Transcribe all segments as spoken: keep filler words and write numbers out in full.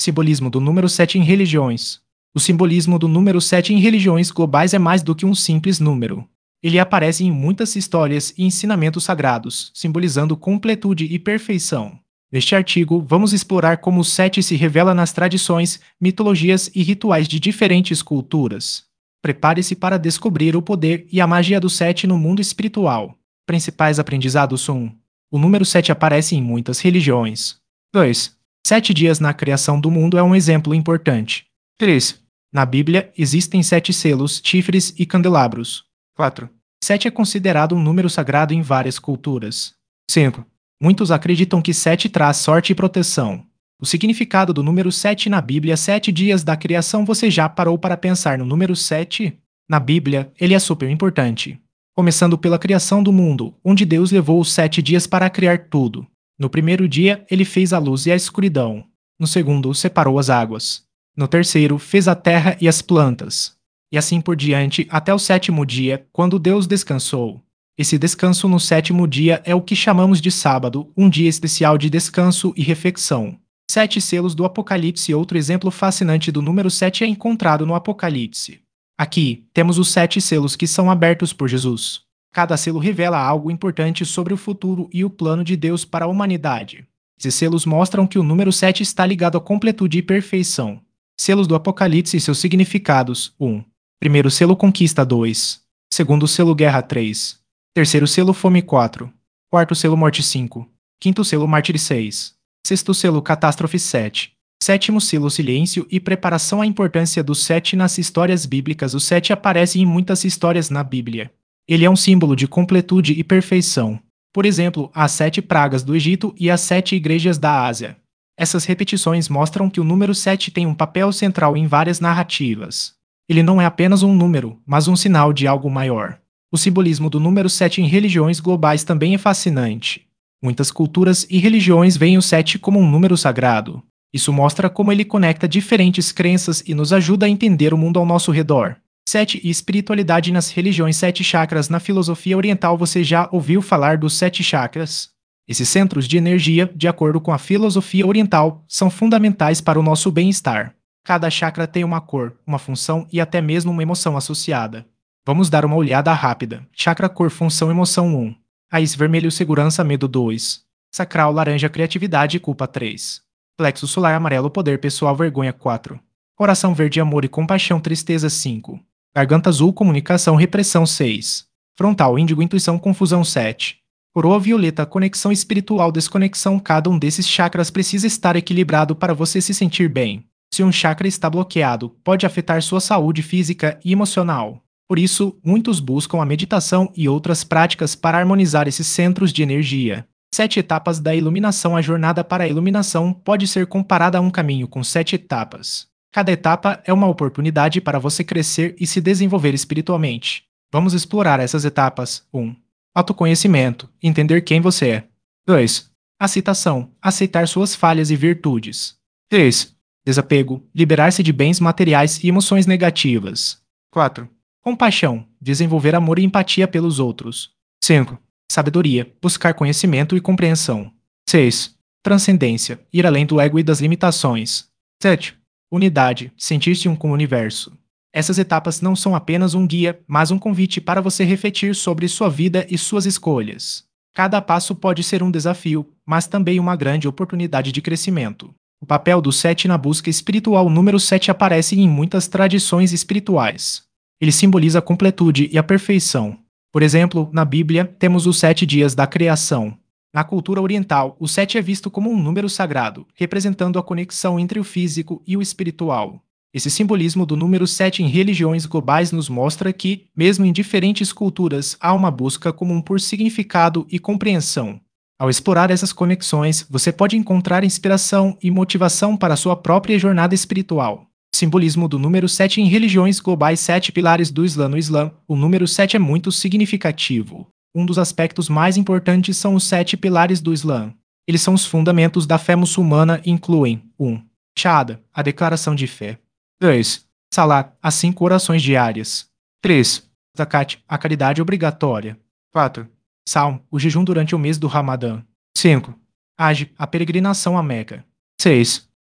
Simbolismo do número sete em religiões. O simbolismo do número sete em religiões globais é mais do que um simples número. Ele aparece em muitas histórias e ensinamentos sagrados, simbolizando completude e perfeição. Neste artigo, vamos explorar como o sete se revela nas tradições, mitologias e rituais de diferentes culturas. Prepare-se para descobrir o poder e a magia do sete no mundo espiritual. Principais aprendizados um. O número sete aparece em muitas religiões. dois. Sete dias na criação do mundo é um exemplo importante. três. Na Bíblia, existem sete selos, chifres e candelabros. quatro. Sete é considerado um número sagrado em várias culturas. cinco. Muitos acreditam que sete traz sorte e proteção. O significado do número sete na Bíblia, sete dias da criação. Você já parou para pensar no número sete? Na Bíblia, ele é super importante. Começando pela criação do mundo, onde Deus levou os sete dias para criar tudo. No primeiro dia, ele fez a luz e a escuridão. No segundo, separou as águas. No terceiro, fez a terra e as plantas. E assim por diante, até o sétimo dia, quando Deus descansou. Esse descanso no sétimo dia é o que chamamos de sábado, um dia especial de descanso e reflexão. Sete selos do Apocalipse. Outro exemplo fascinante do número sete é encontrado no Apocalipse. Aqui, temos os sete selos que são abertos por Jesus. Cada selo revela algo importante sobre o futuro e o plano de Deus para a humanidade. Esses selos mostram que o número sete está ligado à completude e perfeição. Selos do Apocalipse e seus significados. um. Primeiro selo conquista dois. Segundo selo guerra três. Terceiro selo fome quatro. Quarto selo morte cinco. Quinto selo mártire seis. Sexto selo catástrofe sete. Sétimo selo silêncio e preparação. A importância do sete nas histórias bíblicas. O sete aparece em muitas histórias na Bíblia. Ele é um símbolo de completude e perfeição. Por exemplo, as sete pragas do Egito e as sete igrejas da Ásia. Essas repetições mostram que o número sete tem um papel central em várias narrativas. Ele não é apenas um número, mas um sinal de algo maior. O simbolismo do número sete em religiões globais também é fascinante. Muitas culturas e religiões veem o sete como um número sagrado. Isso mostra como ele conecta diferentes crenças e nos ajuda a entender o mundo ao nosso redor. Sete e espiritualidade nas religiões. Sete chakras. Na filosofia oriental, você já ouviu falar dos sete chakras? Esses centros de energia, de acordo com a filosofia oriental, são fundamentais para o nosso bem-estar. Cada chakra tem uma cor, uma função e até mesmo uma emoção associada. Vamos dar uma olhada rápida. Chakra cor função emoção um. Raiz vermelho segurança medo dois. Sacral laranja criatividade e culpa três. Plexo solar amarelo poder pessoal vergonha quatro. Coração verde amor e compaixão tristeza cinco. Garganta azul comunicação repressão seis. Frontal índigo intuição confusão sete. Coroa violeta conexão espiritual desconexão. Cada um desses chakras precisa estar equilibrado para você se sentir bem. Se um chakra está bloqueado, pode afetar sua saúde física e emocional. Por isso, muitos buscam a meditação e outras práticas para harmonizar esses centros de energia. Sete etapas da iluminação. A jornada para a iluminação pode ser comparada a um caminho com sete etapas. Cada etapa é uma oportunidade para você crescer e se desenvolver espiritualmente. Vamos explorar essas etapas. um. Autoconhecimento. Entender quem você é. dois. Aceitação. Aceitar suas falhas e virtudes. três. Desapego. Liberar-se de bens materiais e emoções negativas. quatro. Compaixão. Desenvolver amor e empatia pelos outros. cinco. Sabedoria. Buscar conhecimento e compreensão. seis. Transcendência. Ir além do ego e das limitações. sete. Unidade. Sentir-se um com o universo. Essas etapas não são apenas um guia, mas um convite para você refletir sobre sua vida e suas escolhas. Cada passo pode ser um desafio, mas também uma grande oportunidade de crescimento. O papel do sete na busca espiritual. O número sete aparece em muitas tradições espirituais. Ele simboliza a completude e a perfeição. Por exemplo, na Bíblia, temos os sete dias da criação. Na cultura oriental, o sete é visto como um número sagrado, representando a conexão entre o físico e o espiritual. Esse simbolismo do número sete em religiões globais nos mostra que, mesmo em diferentes culturas, há uma busca comum por significado e compreensão. Ao explorar essas conexões, você pode encontrar inspiração e motivação para a sua própria jornada espiritual. Simbolismo do número sete em religiões globais. Sete pilares do Islã. No Islã, o número sete é muito significativo. Um dos aspectos mais importantes são os sete pilares do Islã. Eles são os fundamentos da fé muçulmana e incluem um. Shahada, a declaração de fé. dois. Salat, as cinco orações diárias. três. Zakat, a caridade obrigatória. quatro. Salm, o jejum durante o mês do Ramadã. cinco. Hajj, a peregrinação a Meca. seis.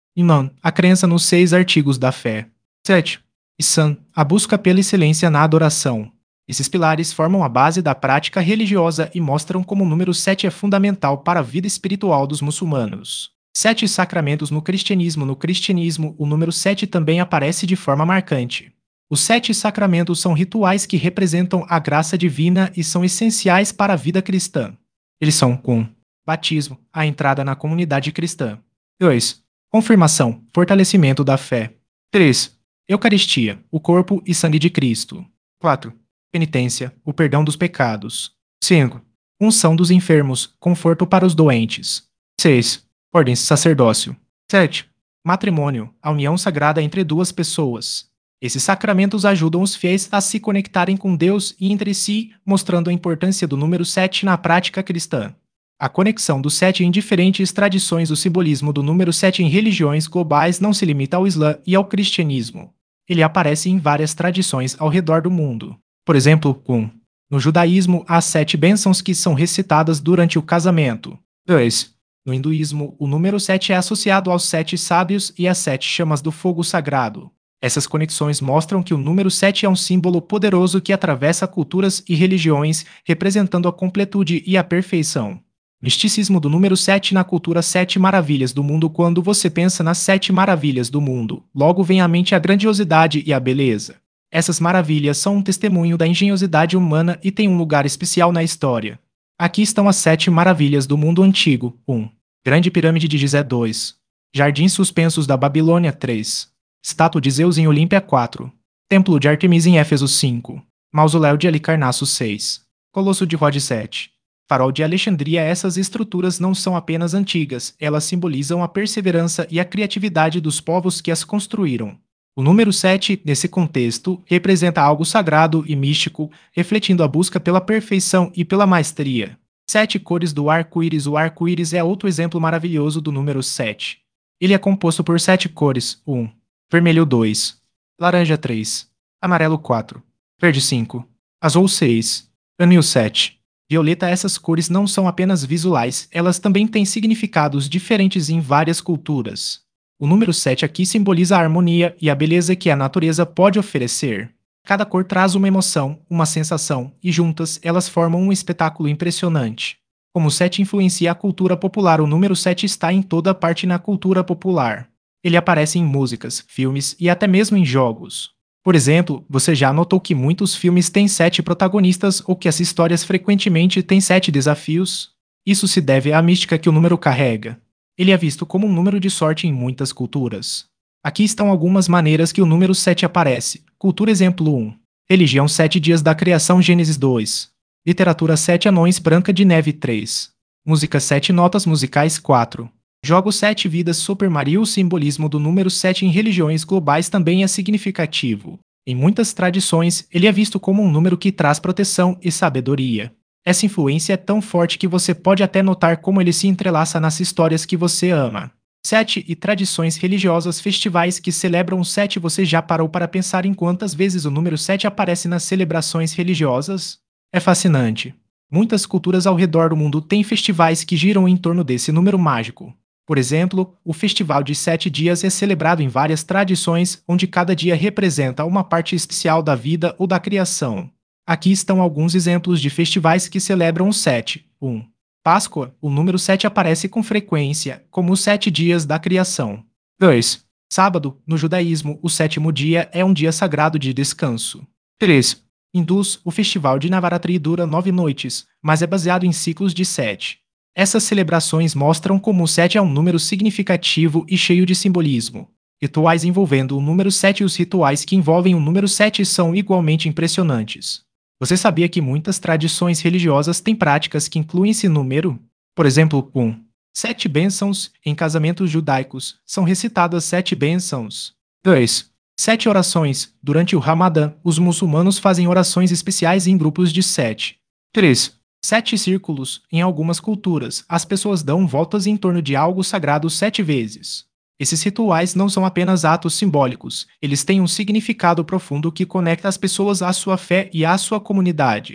Iman, a crença nos seis artigos da fé. sete. Ihsan, a busca pela excelência na adoração. Esses pilares formam a base da prática religiosa e mostram como o número sete é fundamental para a vida espiritual dos muçulmanos. Sete sacramentos no cristianismo. No cristianismo, o número sete também aparece de forma marcante. Os sete sacramentos são rituais que representam a graça divina e são essenciais para a vida cristã. Eles são um. Batismo, a entrada na comunidade cristã. dois. Confirmação, fortalecimento da fé. três. Eucaristia, o corpo e sangue de Cristo. quatro. Penitência, o perdão dos pecados. cinco. Unção dos enfermos, conforto para os doentes. seis. Ordens sacerdócio. sete. Matrimônio, a união sagrada entre duas pessoas. Esses sacramentos ajudam os fiéis a se conectarem com Deus e entre si, mostrando a importância do número sete na prática cristã. A conexão do sete em diferentes tradições. O simbolismo do número sete em religiões globais não se limita ao Islã e ao cristianismo. Ele aparece em várias tradições ao redor do mundo. Por exemplo, um. No judaísmo, há sete bênçãos que são recitadas durante o casamento. dois. No hinduísmo, o número sete é associado aos sete sábios e às sete chamas do fogo sagrado. Essas conexões mostram que o número sete é um símbolo poderoso que atravessa culturas e religiões, representando a completude e a perfeição. Misticismo do número sete na cultura. Sete maravilhas do mundo. Quando você pensa nas sete maravilhas do mundo, logo vem à mente a grandiosidade e a beleza. Essas maravilhas são um testemunho da engenhosidade humana e têm um lugar especial na história. Aqui estão as sete maravilhas do mundo antigo. um. Grande Pirâmide de Gizé. dois. Jardins Suspensos da Babilônia. três. Estátua de Zeus em Olímpia. quatro. Templo de Artemisa em Éfeso. cinco. Mausoléu de Halicarnasso. seis. Colosso de Rhodes. sete. Farol de Alexandria. Essas estruturas não são apenas antigas, elas simbolizam a perseverança e a criatividade dos povos que as construíram. O número sete, nesse contexto, representa algo sagrado e místico, refletindo a busca pela perfeição e pela maestria. Sete cores do arco-íris. O arco-íris é outro exemplo maravilhoso do número sete. Ele é composto por sete cores: um. Vermelho. dois. Laranja. três. Amarelo. quatro. Verde. cinco. Azul. seis. Anil. sete. Violeta. Essas cores não são apenas visuais, elas também têm significados diferentes em várias culturas. O número sete aqui simboliza a harmonia e a beleza que a natureza pode oferecer. Cada cor traz uma emoção, uma sensação, e juntas elas formam um espetáculo impressionante. Como o sete influencia a cultura popular. O número sete está em toda parte na cultura popular. Ele aparece em músicas, filmes e até mesmo em jogos. Por exemplo, você já notou que muitos filmes têm sete protagonistas ou que as histórias frequentemente têm sete desafios? Isso se deve à mística que o número carrega. Ele é visto como um número de sorte em muitas culturas. Aqui estão algumas maneiras que o número sete aparece. Cultura. Exemplo um. Religião. Sete dias da criação. Gênesis. dois. Literatura. Sete anões. Branca de Neve. três. Música. Sete notas musicais. quatro. Jogos. Sete vidas. Super Mario. O simbolismo do número sete em religiões globais também é significativo. Em muitas tradições, ele é visto como um número que traz proteção e sabedoria. Essa influência é tão forte que você pode até notar como ele se entrelaça nas histórias que você ama. sete e tradições religiosas. Festivais que celebram o sete. Você já parou para pensar em quantas vezes o número sete aparece nas celebrações religiosas? É fascinante. Muitas culturas ao redor do mundo têm festivais que giram em torno desse número mágico. Por exemplo, o Festival de Sete Dias é celebrado em várias tradições, onde cada dia representa uma parte especial da vida ou da criação. Aqui estão alguns exemplos de festivais que celebram o sete. um. Páscoa. O número sete aparece com frequência, como os sete dias da criação. dois. Sábado. No judaísmo, o sétimo dia é um dia sagrado de descanso. três. Hindus. O festival de Navaratri dura nove noites, mas é baseado em ciclos de sete. Essas celebrações mostram como o sete é um número significativo e cheio de simbolismo. Rituais envolvendo o número sete. Os rituais que envolvem o número sete são igualmente impressionantes. Você sabia que muitas tradições religiosas têm práticas que incluem esse número? Por exemplo, um. Sete bênçãos. Em casamentos judaicos, são recitadas sete bênçãos. dois. Sete orações. Durante o Ramadã, os muçulmanos fazem orações especiais em grupos de sete. três. Sete círculos. Em algumas culturas, as pessoas dão voltas em torno de algo sagrado sete vezes. Esses rituais não são apenas atos simbólicos, eles têm um significado profundo que conecta as pessoas à sua fé e à sua comunidade.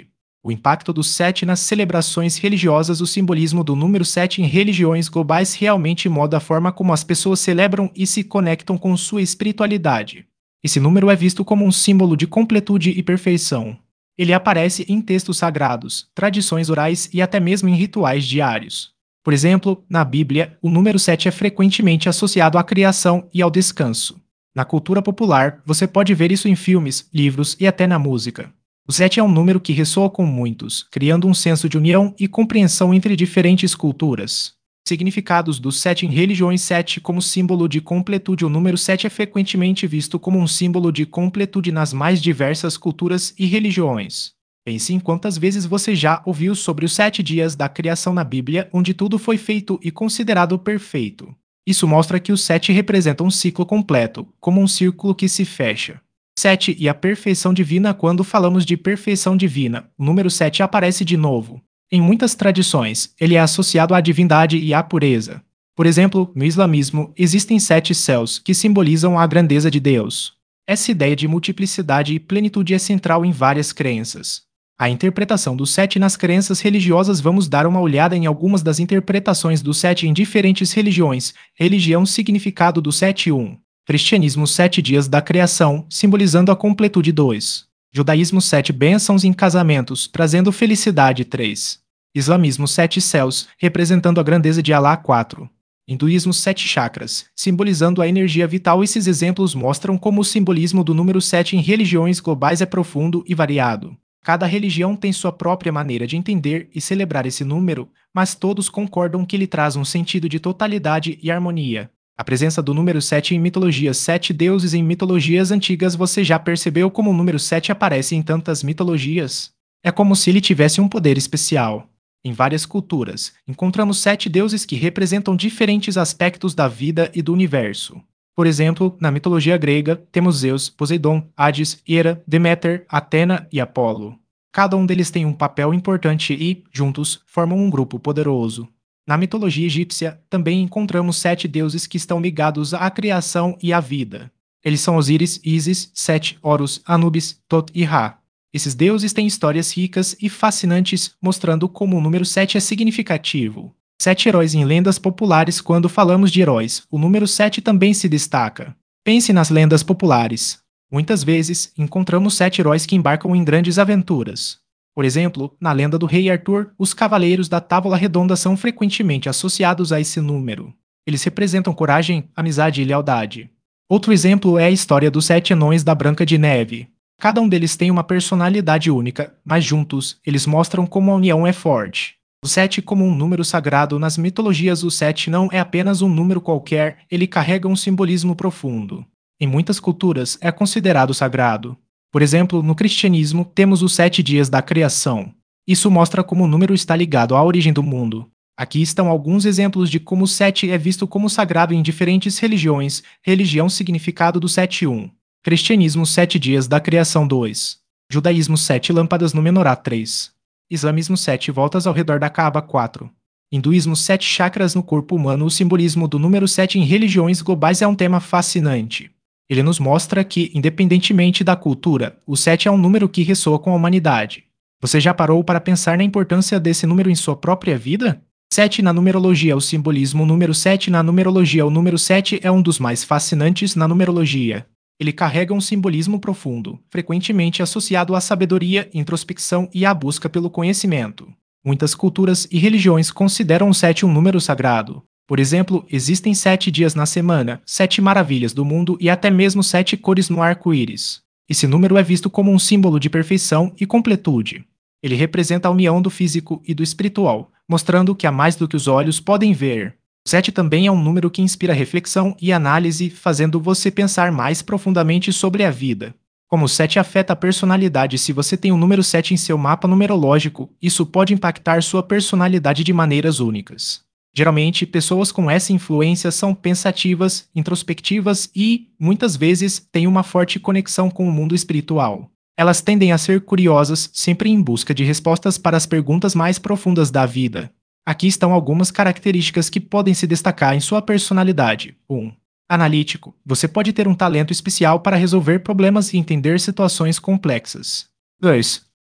O impacto do sete nas celebrações religiosas. O simbolismo do número sete em religiões globais realmente muda a forma como as pessoas celebram e se conectam com sua espiritualidade. Esse número é visto como um símbolo de completude e perfeição. Ele aparece em textos sagrados, tradições orais e até mesmo em rituais diários. Por exemplo, na Bíblia, o número sete é frequentemente associado à criação e ao descanso. Na cultura popular, você pode ver isso em filmes, livros e até na música. O sete é um número que ressoa com muitos, criando um senso de união e compreensão entre diferentes culturas. Significados do sete em religiões. Sete como símbolo de completude. O número sete é frequentemente visto como um símbolo de completude nas mais diversas culturas e religiões. Pense em quantas vezes você já ouviu sobre os sete dias da criação na Bíblia, onde tudo foi feito e considerado perfeito. Isso mostra que o sete representa um ciclo completo, como um círculo que se fecha. sete e a perfeição divina. Quando falamos de perfeição divina, o número sete aparece de novo. Em muitas tradições, ele é associado à divindade e à pureza. Por exemplo, no islamismo, existem sete céus, que simbolizam a grandeza de Deus. Essa ideia de multiplicidade e plenitude é central em várias crenças. A interpretação do sete nas crenças religiosas. Vamos dar uma olhada em algumas das interpretações do sete em diferentes religiões. Religião. Significado do sete. um. Cristianismo. Sete dias da criação, simbolizando a completude. dois. Judaísmo. Sete bênçãos em casamentos, trazendo felicidade. três. Islamismo. Sete céus, representando a grandeza de Alá. quatro. Hinduísmo. Sete chakras, simbolizando a energia vital. Esses exemplos mostram como o simbolismo do número sete em religiões globais é profundo e variado. Cada religião tem sua própria maneira de entender e celebrar esse número, mas todos concordam que ele traz um sentido de totalidade e harmonia. A presença do número sete em mitologias. Sete deuses em mitologias antigas. Você já percebeu como o número sete aparece em tantas mitologias? É como se ele tivesse um poder especial. Em várias culturas, encontramos sete deuses que representam diferentes aspectos da vida e do universo. Por exemplo, na mitologia grega, temos Zeus, Poseidon, Hades, Hera, Deméter, Atena e Apolo. Cada um deles tem um papel importante e, juntos, formam um grupo poderoso. Na mitologia egípcia, também encontramos sete deuses que estão ligados à criação e à vida. Eles são Osíris, Ísis, Sete, Horus, Anubis, Tot e Ra. Esses deuses têm histórias ricas e fascinantes, mostrando como o número sete é significativo. Sete heróis em lendas populares. Quando falamos de heróis, o número sete também se destaca. Pense nas lendas populares. Muitas vezes, encontramos sete heróis que embarcam em grandes aventuras. Por exemplo, na lenda do rei Arthur, os cavaleiros da Távola Redonda são frequentemente associados a esse número. Eles representam coragem, amizade e lealdade. Outro exemplo é a história dos sete anões da Branca de Neve. Cada um deles tem uma personalidade única, mas juntos, eles mostram como a união é forte. O sete como um número sagrado. Nas mitologias, o sete não é apenas um número qualquer, ele carrega um simbolismo profundo. Em muitas culturas, é considerado sagrado. Por exemplo, no cristianismo, temos os sete dias da criação. Isso mostra como o número está ligado à origem do mundo. Aqui estão alguns exemplos de como o sete é visto como sagrado em diferentes religiões. Religião. Significado do sete. um. Cristianismo. Sete dias da criação. dois. Judaísmo. Sete lâmpadas no menorá. três. Islamismo. Sete voltas ao redor da Kaaba. quatro. Hinduísmo. Sete chakras no corpo humano. O simbolismo do número sete em religiões globais é um tema fascinante. Ele nos mostra que, independentemente da cultura, o sete é um número que ressoa com a humanidade. Você já parou para pensar na importância desse número em sua própria vida? sete na numerologia. O simbolismo número sete na numerologia. O número sete é um dos mais fascinantes na numerologia. Ele carrega um simbolismo profundo, frequentemente associado à sabedoria, introspecção e à busca pelo conhecimento. Muitas culturas e religiões consideram o sete um número sagrado. Por exemplo, existem sete dias na semana, sete maravilhas do mundo e até mesmo sete cores no arco-íris. Esse número é visto como um símbolo de perfeição e completude. Ele representa a união do físico e do espiritual, mostrando que há mais do que os olhos podem ver. O sete também é um número que inspira reflexão e análise, fazendo você pensar mais profundamente sobre a vida. Como o sete afeta a personalidade. Se você tem o número sete em seu mapa numerológico, isso pode impactar sua personalidade de maneiras únicas. Geralmente, pessoas com essa influência são pensativas, introspectivas e, muitas vezes, têm uma forte conexão com o mundo espiritual. Elas tendem a ser curiosas, sempre em busca de respostas para as perguntas mais profundas da vida. Aqui estão algumas características que podem se destacar em sua personalidade. um. Analítico. Você pode ter um talento especial para resolver problemas e entender situações complexas. dois.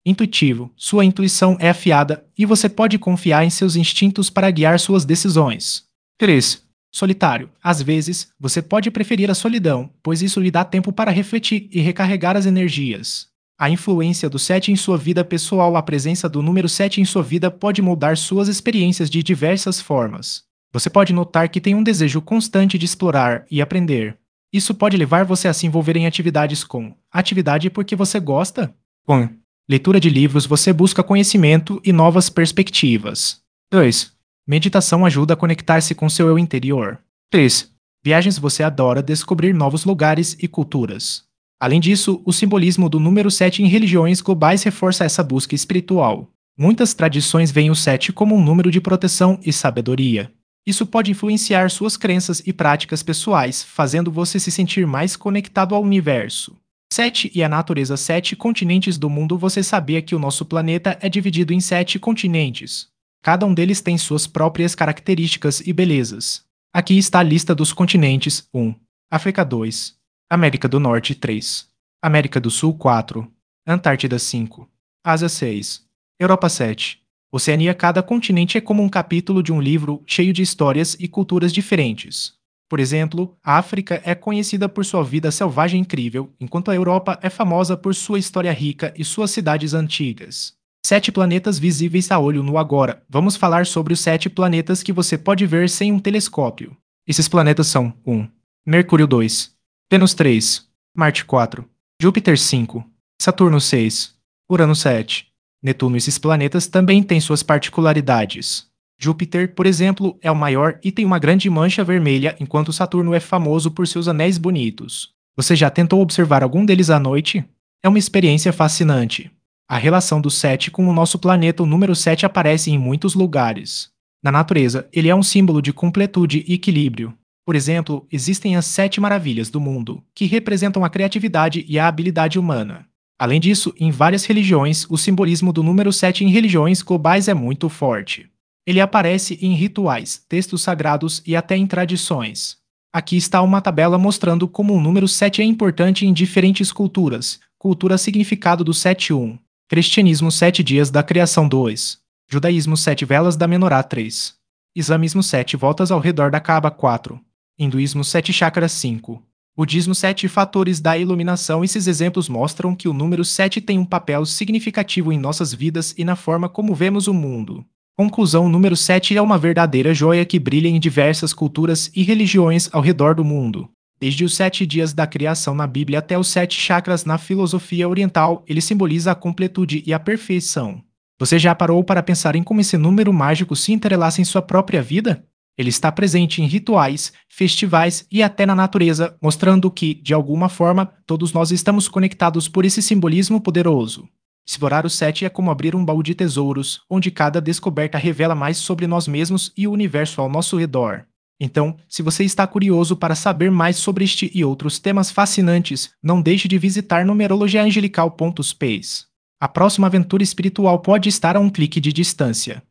Intuitivo, sua intuição é afiada e você pode confiar em seus instintos para guiar suas decisões. três. Solitário. Às vezes, você pode preferir a solidão, pois isso lhe dá tempo para refletir e recarregar as energias. A influência do sete em sua vida pessoal. A presença do número sete em sua vida pode moldar suas experiências de diversas formas. Você pode notar que tem um desejo constante de explorar e aprender. Isso pode levar você a se envolver em atividades com atividade porque você gosta? Com leitura de livros, você busca conhecimento e novas perspectivas. dois. Meditação ajuda a conectar-se com seu eu interior. três. Viagens, você adora descobrir novos lugares e culturas. Além disso, o simbolismo do número sete em religiões globais reforça essa busca espiritual. Muitas tradições veem o sete como um número de proteção e sabedoria. Isso pode influenciar suas crenças e práticas pessoais, fazendo você se sentir mais conectado ao universo. sete e a natureza. Sete continentes do mundo. Você sabia que o nosso planeta é dividido em sete continentes? Cada um deles tem suas próprias características e belezas. Aqui está a lista dos continentes. um. África dois. América do Norte três. América do Sul quatro. Antártida cinco. Ásia seis. Europa sete. Oceania. Cada continente é como um capítulo de um livro cheio de histórias e culturas diferentes. Por exemplo, a África é conhecida por sua vida selvagem incrível, enquanto a Europa é famosa por sua história rica e suas cidades antigas. Sete planetas visíveis a olho nu. Agora, vamos falar sobre os sete planetas que você pode ver sem um telescópio. Esses planetas são um. Mercúrio dois. Vênus três. Marte quatro. Júpiter cinco. Saturno seis. Urano sete. Netuno. Esses planetas também têm suas particularidades. Júpiter, por exemplo, é o maior e tem uma grande mancha vermelha, enquanto Saturno é famoso por seus anéis bonitos. Você já tentou observar algum deles à noite? É uma experiência fascinante. A relação do sete com o nosso planeta. O número sete aparece em muitos lugares. Na natureza, ele é um símbolo de completude e equilíbrio. Por exemplo, existem as sete maravilhas do mundo, que representam a criatividade e a habilidade humana. Além disso, em várias religiões, o simbolismo do número sete em religiões globais é muito forte. Ele aparece em rituais, textos sagrados e até em tradições. Aqui está uma tabela mostrando como o número sete é importante em diferentes culturas. Cultura. Significado do sete. um. Cristianismo. Sete dias da criação. dois. Judaísmo. Sete velas da menorá. três. Islamismo. Sete voltas ao redor da Kaaba. quatro. Hinduísmo. Sete chakras. cinco. Budismo. Sete fatores da iluminação. Esses exemplos mostram que o número sete tem um papel significativo em nossas vidas e na forma como vemos o mundo. Conclusão. O número sete é uma verdadeira joia que brilha em diversas culturas e religiões ao redor do mundo. Desde os sete dias da criação na Bíblia até os sete chakras na filosofia oriental, ele simboliza a completude e a perfeição. Você já parou para pensar em como esse número mágico se entrelaça em sua própria vida? Ele está presente em rituais, festivais e até na natureza, mostrando que, de alguma forma, todos nós estamos conectados por esse simbolismo poderoso. Explorar o sete é como abrir um baú de tesouros, onde cada descoberta revela mais sobre nós mesmos e o universo ao nosso redor. Então, se você está curioso para saber mais sobre este e outros temas fascinantes, não deixe de visitar numerologia angelical ponto space. A próxima aventura espiritual pode estar a um clique de distância.